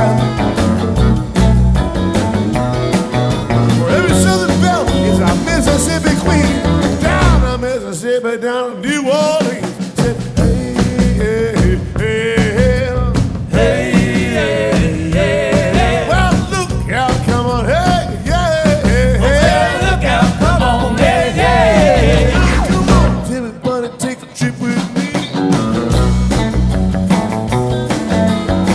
For every Southern belle is a Mississippi queen. Down the Mississippi, down the